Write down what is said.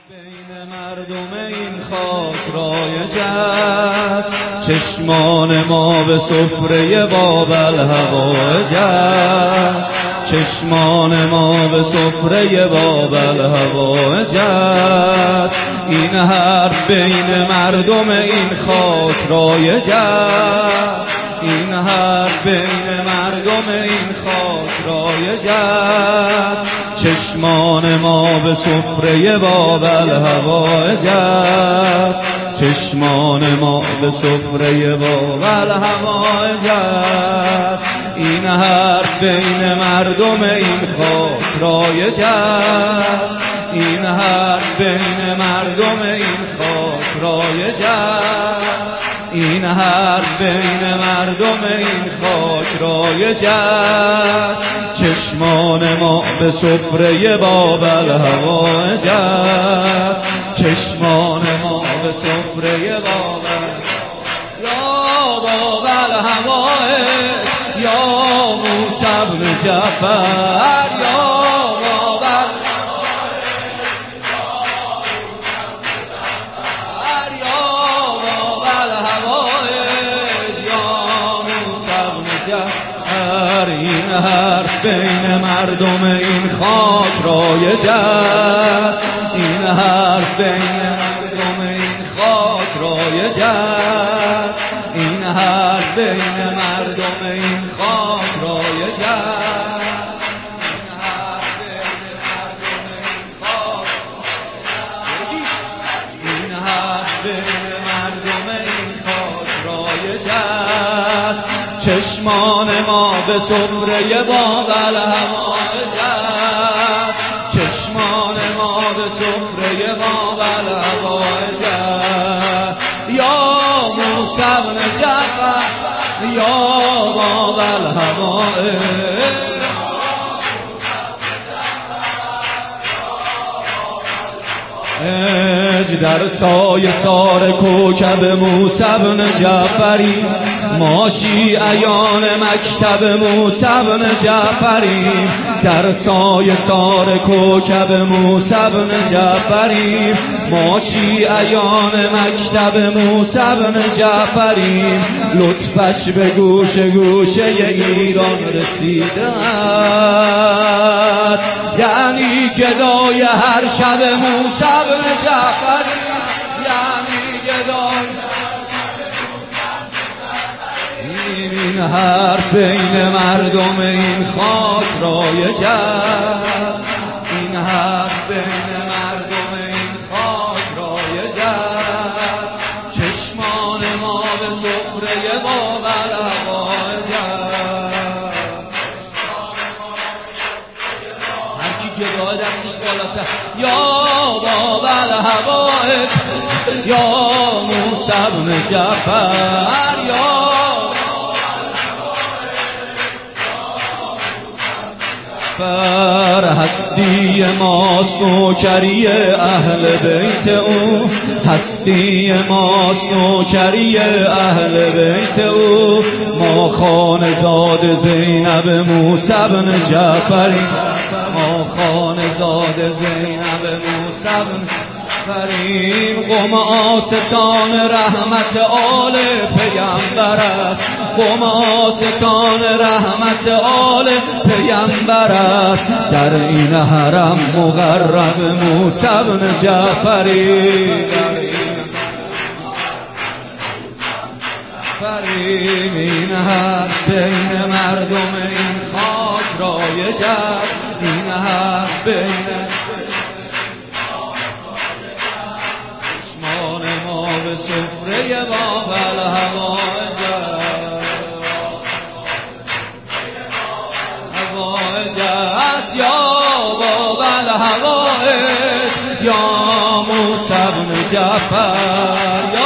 بین مردم این خاک رایج است، چشمان ما به سفره بابل هوایج است، چشمان ما به سفره بابل هوایج است. این حرف بین مردم این خاک رایج است، این حرف بین مردم این خاک رایج است. چشمان ما به سفره بابل هوایج است، چشمان ما به سفره بابل هوایج است. این حرف بین مردم این خاک رایج است، این حرف بین مردم این خاک رایج است. این حرف بین مردم این خاک رایج است، چشمان ما به سفره بابل هوایج است، چشمان ما به سفره بابل. یا بابل هوایج یا موسی بن جعفر، یا بابل این حرف بین مردم این خاک رایج است، این حرف بین مردم این خاک رایج است، این حرف بین مردم این خاک رایج است، این حرف بین مردم این خاک این حرف بین مردم این خاک رایج است. چشمان ما به سفره بابل هوایج است، چشمان ما به سفره بابل هوایج است. یا موسی بن جعفر یا بابل هوایج، در سایه سار کوکب موسی بن جعفری، ما شیعیان مکتب موسی بن جعفری. در سایه سار کوکب موسی بن جعفری، ما شیعیان مکتب موسی بن جعفری. لطفش به گوش گوشه ایران رسیده است، یعنی گدای هر شب موسی بن جعفری، یعنی گدای. این حرف بین مردم این خاک رایج است، این حرف بین مردم این خاک رایج است. چشمان ما به سفره بابل هوایج است. هر کی گدای دستش بالاتر، یا بابل هوایج یا موسی بن جعفر، یا بر هستی ماست نوکری اهل بیت او، هستی ماست نوکری اهل بیت او. ما خانزاد زینب موسی بن جعفری، ما خانزاد زینب موسی بن فریم. قوم آستان رحمت آل پیامبر است، قوم آستان رحمت آل پیامبر است. در این حرم مقرب موسی بن جعفری، این حرف بین مردم این خاک رایج است، این حرف بین ما به سفره بابل هوایج است، یا بابل هوایج یا موسی بن جعفر.